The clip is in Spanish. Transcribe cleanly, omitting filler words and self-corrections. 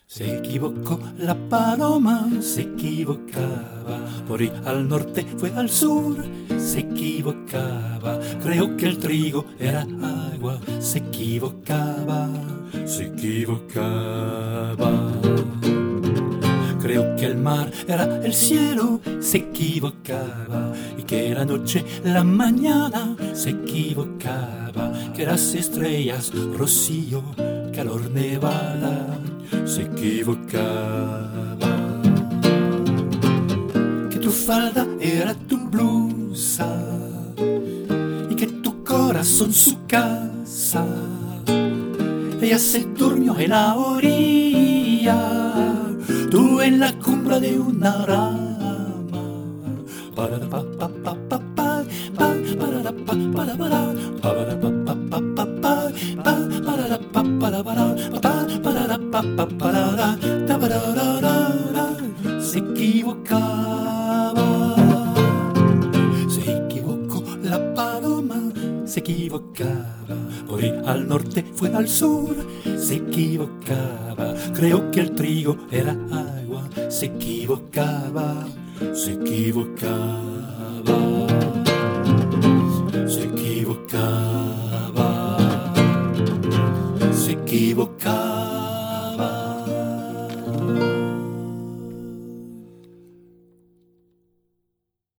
Se equivocó la paloma, se equivocaba. Por ir al norte fue al sur, se equivocaba. Creo que el trigo era agua, se equivocaba, se equivocaba. Creo que el mar era el cielo, se equivocaba. Y que la noche, la mañana, se equivocaba. Que las estrellas, rocío, calor, nevada, se equivocaba. Que tu falda era tu blusa y que tu corazón su casa. Ella se durmió en la orilla, tú en la cumbre de una rama. Para pa pa pa pa pa pa para pa para para para pa pa pa pa pa para pa para para pa para se equivocaba. Se equivocó la paloma, se equivocaba. Por ir al norte fue al sur, se equivocaba. Creo que el trigo era agua, se equivocaba, se equivocaba, se equivocaba, se equivocaba.